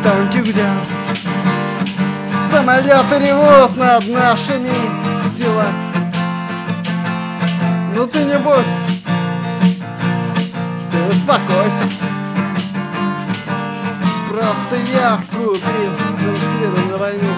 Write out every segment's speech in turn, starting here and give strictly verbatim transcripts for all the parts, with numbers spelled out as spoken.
Танки гудят, самолеты ревут над нашими телами. Ну ты не бойся, ты успокойся. Просто я купил за на войну.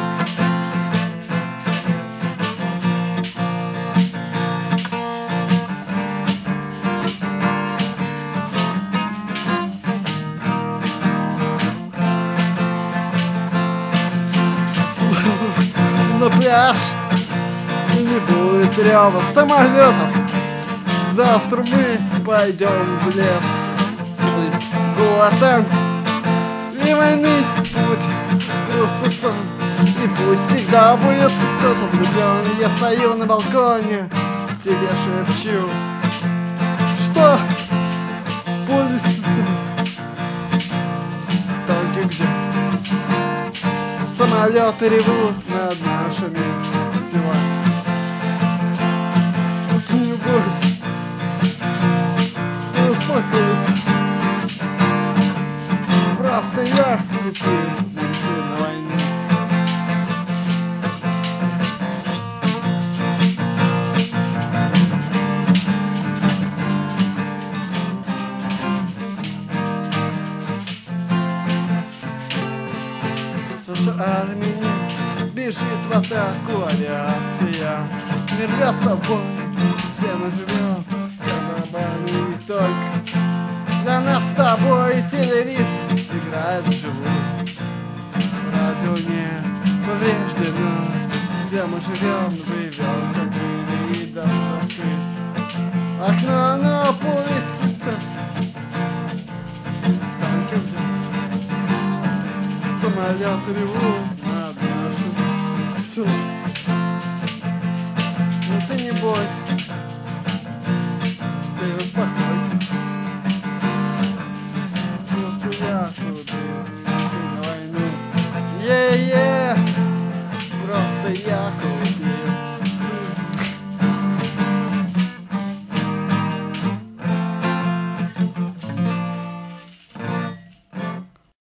На пляж и не будет рева самолетов. Завтра мы пойдем в лес. Голотан и войны путь просто сон. И пусть всегда будет кто-то влюблен. Я стою на балконе, тебе шепчу, что пусть танки где. Самолеты ревут над нашими телами. Не бойся, не успокойся. Просто я лечу, лечу на войну. Армия бежит в атаку, авиация не рвет собой. Все мы живем карабами и только для нас с тобой телевизор играет вживую. Радио не повреждено, где мы живем, живем как были и до Москвы. Окно на поле пусто, танки где. Самолеты ревут над нашим телом. Но ты не бойся, ты успокойся. Просто я купил на войну. Е-е, просто я купил.